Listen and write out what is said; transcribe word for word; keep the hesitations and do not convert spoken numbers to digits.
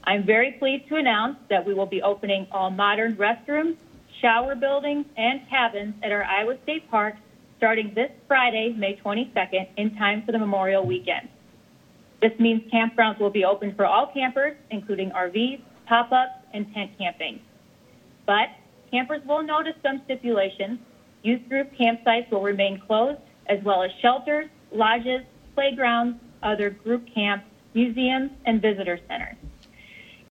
I'm very pleased to announce that we will be opening all modern restrooms, shower buildings, and cabins at our Iowa State Park starting this Friday, May twenty-second, in time for the Memorial Weekend. This means campgrounds will be open for all campers, including R Vs, pop-ups, and tent camping. But campers will notice some stipulations. Youth group campsites will remain closed, as well as shelters, lodges, playgrounds, other group camps, museums, and visitor centers.